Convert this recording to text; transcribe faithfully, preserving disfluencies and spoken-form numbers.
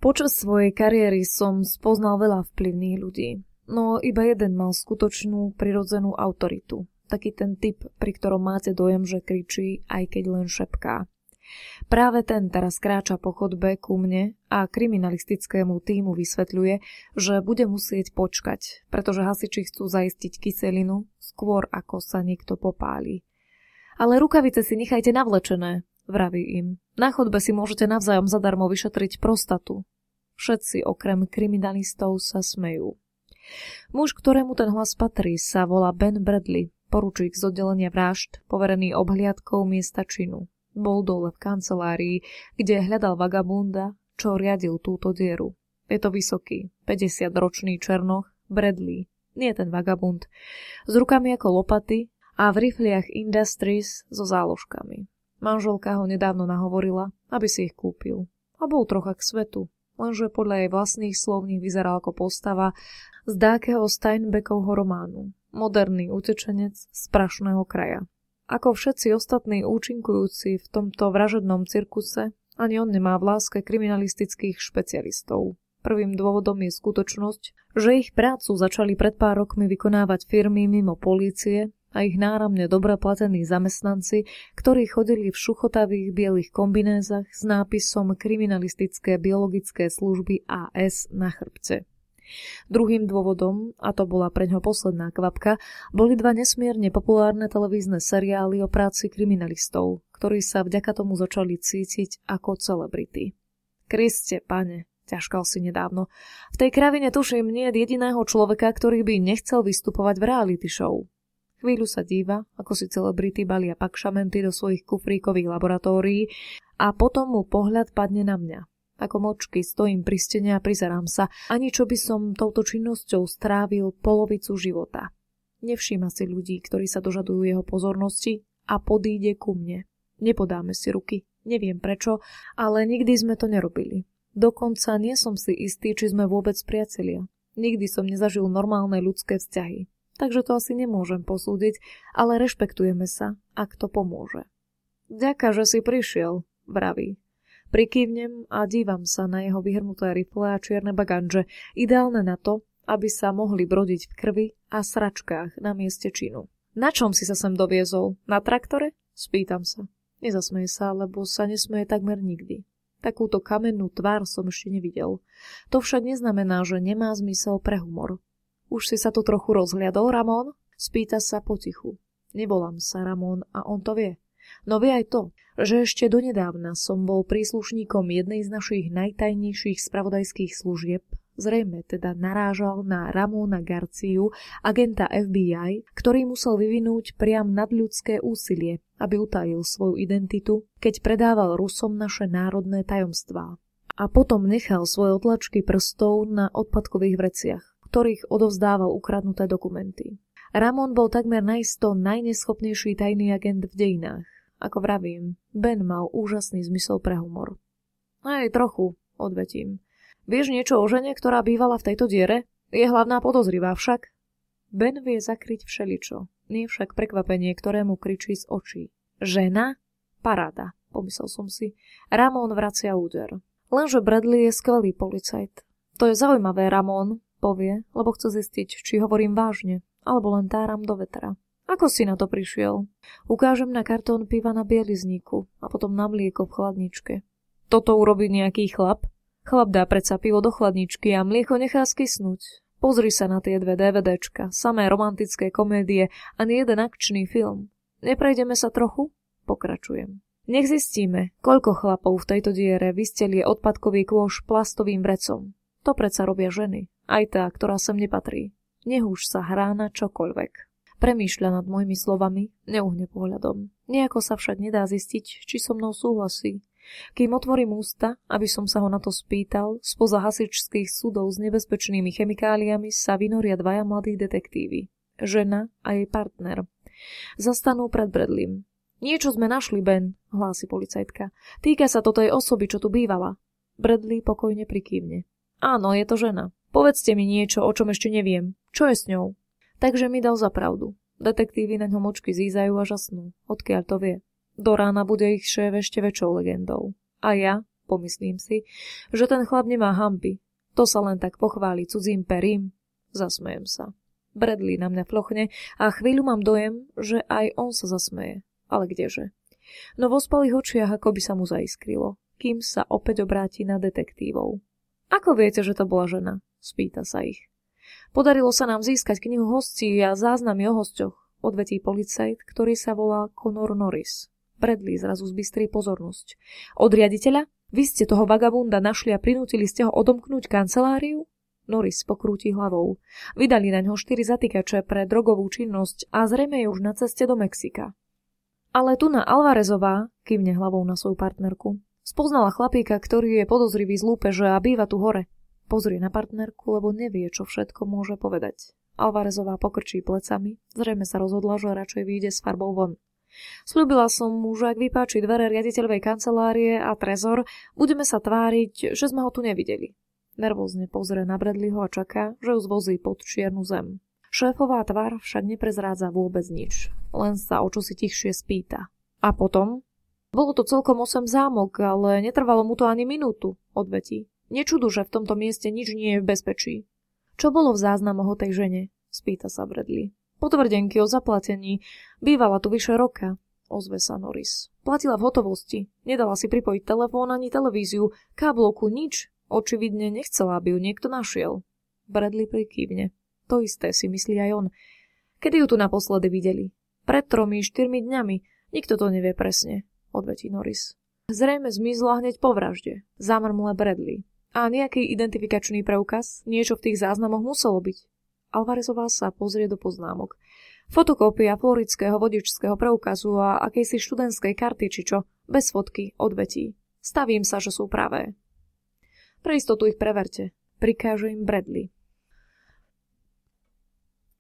Počas svojej kariéry som spoznal veľa vplyvných ľudí, no iba jeden mal skutočnú prirodzenú autoritu. Taký ten typ, pri ktorom máte dojem, že kričí, aj keď len šepká. Práve ten teraz kráča po chodbe ku mne a kriminalistickému tímu vysvetľuje, že bude musieť počkať, pretože hasiči chcú zaistiť kyselinu skôr ako sa niekto popáli. Ale rukavice si nechajte navlečené, vraví im. Na chodbe si môžete navzájom zadarmo vyšetriť prostatu. Všetci okrem kriminalistov sa smejú. Muž, ktorému ten hlas patrí, sa volá Ben Bradley, poručík z oddelenia vražd, poverený obhliadkou miesta činu. Bol dole v kancelárii, kde hľadal vagabunda, čo riadil túto dieru. Je to vysoký, päťdesiatročný černoch, Bradley, nie ten vagabund, s rukami ako lopaty a v rifliach Industries so záložkami. Manželka ho nedávno nahovorila, aby si ich kúpil. A bol trocha k svetu, lenže podľa jej vlastných slov vyzeral ako postava z dákeho Steinbeckovho románu. Moderný utečenec z prašného kraja. Ako všetci ostatní účinkujúci v tomto vražednom cirkuse, ani on nemá v láske kriminalistických špecialistov. Prvým dôvodom je skutočnosť, že ich prácu začali pred pár rokmi vykonávať firmy mimo polície a ich náramne dobre platení zamestnanci, ktorí chodili v šuchotavých bielých kombinézach s nápisom Kriminalistické biologické služby á es na chrbte. Druhým dôvodom, a to bola preňho posledná kvapka, boli dva nesmierne populárne televízne seriály o práci kriminalistov, ktorí sa vďaka tomu začali cítiť ako celebrity. Kriste, pane, ťažkal si nedávno. V tej kravine tuším nie jediného človeka, ktorý by nechcel vystupovať v reality show. Chvíľu sa díva, ako si celebrity balia pakšamenty do svojich kufríkových laboratórií a potom mu pohľad padne na mňa. Ako močky stojím pri stene a prizerám sa, ani čo by som touto činnosťou strávil polovicu života. Nevšíma si ľudí, ktorí sa dožadujú jeho pozornosti a podíde ku mne. Nepodáme si ruky, neviem prečo, ale nikdy sme to nerobili. Dokonca nie som si istý, či sme vôbec priatelia. Nikdy som nezažil normálne ľudské vzťahy. Takže to asi nemôžem posúdiť, ale rešpektujeme sa, ak to pomôže. Ďaká, že si prišiel, vraví. Prikývnem a dívam sa na jeho vyhrnuté rifle a čierne baganže, ideálne na to, aby sa mohli brodiť v krvi a sračkách na mieste činu. Na čom si sa sem doviezol? Na traktore? Spýtam sa. Nezasmeje sa, lebo sa nesmeje takmer nikdy. Takúto kamennú tvár som ešte nevidel. To však neznamená, že nemá zmysel pre humor. Už si sa tu trochu rozhliadol, Ramón? Spýta sa potichu. Nevolám sa Ramón a on to vie. No vie aj to, že ešte donedávna som bol príslušníkom jednej z našich najtajnejších spravodajských služieb, zrejme teda narážal na Ramóna Garciu, agenta ef bí aj, ktorý musel vyvinúť priam nadľudské úsilie, aby utajil svoju identitu, keď predával Rusom naše národné tajomstvá. A potom nechal svoje otlačky prstov na odpadkových vreciach, ktorých odovzdával ukradnuté dokumenty. Ramón bol takmer naisto najneschopnejší tajný agent v dejinách. Ako vravím, Ben mal úžasný zmysel pre humor. Aj trochu, odvetím. Vieš niečo o žene, ktorá bývala v tejto diere? Je hlavná podozrivá však? Ben vie zakryť všeličo, nie však prekvapenie, ktorému kričí z očí. Žena? Paráda, pomyslel som si. Ramón vracia úder. Lenže Bradley je skvelý policajt. To je zaujímavé, Ramón, povie, lebo chce zistiť, či hovorím vážne, alebo len táram do vetra. Ako si na to prišiel? Ukážem na kartón piva na bielizníku a potom na mlieko v chladničke. Toto urobí nejaký chlap? Chlap dá predsa pivo do chladničky a mlieko nechá skysnúť. Pozri sa na tie dve DVDčka, samé romantické komédie a nie jeden akčný film. Neprejdeme sa trochu? Pokračujem. Nech zistíme, koľko chlapov v tejto diere vystelie odpadkový kôš plastovým vrecom. To predsa robia ženy, aj tá, ktorá sem nepatrí. Nech už sa hrá na čokoľvek. Premýšľa nad mojimi slovami, neuhne pohľadom. Nejako sa však nedá zistiť, či so mnou súhlasí. Kým otvorím ústa, aby som sa ho na to spýtal, spoza hasičských súdov s nebezpečnými chemikáliami sa vynoria dvaja mladí detektívy. Žena a jej partner. Zastanú pred Bradleym. Niečo sme našli, Ben, hlási policajtka. Týka sa to tej osoby, čo tu bývala. Bradley pokojne prikývne. Áno, je to žena. Povedzte mi niečo, o čom ešte neviem. Čo je s ňou? Takže mi dal za pravdu. Detektívy na ňom očky zízajú a žasnú. Odkiaľ to vie? Do rána bude ich šéf ešte väčšou legendou. A ja? pomyslím si, že ten chlap nemá hanby. To sa len tak pochváli cudzím perím. Zasmejem sa. Bradley na mňa flochne a chvíľu mám dojem, že aj on sa zasmeje. Ale kdeže? No vo spalých očiach ako by sa mu zaiskrilo, kým sa opäť obráti na detektívov. Ako viete, že to bola žena? Spýta sa ich. Podarilo sa nám získať knihu hostí a záznamy o hosťoch, odvetí policajt, ktorý sa volá Connor Norris. Bradley zrazu zbystrí pozornosť. Od riaditeľa? Vy ste toho vagabunda našli a prinútili ste ho odomknúť kanceláriu? Norris pokrúti hlavou. Vydali na ňo štyri zatýkače pre drogovú činnosť a zrejme je už na ceste do Mexika. Ale tu na Alvarezová, kývne hlavou na svoju partnerku, spoznala chlapíka, ktorý je podozrivý z lúpeže a býva tu hore. Pozrie na partnerku, lebo nevie, čo všetko môže povedať. Alvarezová pokrčí plecami, zrejme sa rozhodla, že radšej vyjde s farbou von. Sľúbila som mu, že ak vypáči dvere riaditeľovej kancelárie a trezor, budeme sa tváriť, že sme ho tu nevideli. Nervózne pozrie na Bradleyho a čaká, že ju zvozí pod čiernu zem. Šéfová tvár však neprezrádza vôbec nič, len sa o čosi tichšie spýta. A potom? Bolo to celkom osem zámok, ale netrvalo mu to ani minútu, odvetí. Nečudu, že v tomto mieste nič nie je v bezpečí. Čo bolo v záznamoch o tej žene? Spýta sa Bradley. Potvrdenky o zaplatení. Bývala tu vyše roka, ozve sa Norris. Platila v hotovosti. Nedala si pripojiť telefón ani televíziu, káblovku, nič. Očividne nechcela, aby ju niekto našiel. Bradley prikývne. To isté si myslí aj on. Kedy ju tu naposledy videli? Pred tromi, štyrmi dňami. Nikto to nevie presne, odvetí Norris. Zrejme zmizla hneď po vražde. Zamrmle Bradley. A nejaký identifikačný preukaz? Niečo v tých záznamoch muselo byť. Alvarezová sa pozrie do poznámok. Fotokópia floridského vodičského preukazu a akejsi študentskej karty, či čo, bez fotky, odvetí. Stavím sa, že sú pravé. Pre istotu ich preverte, prikáže im Bradley.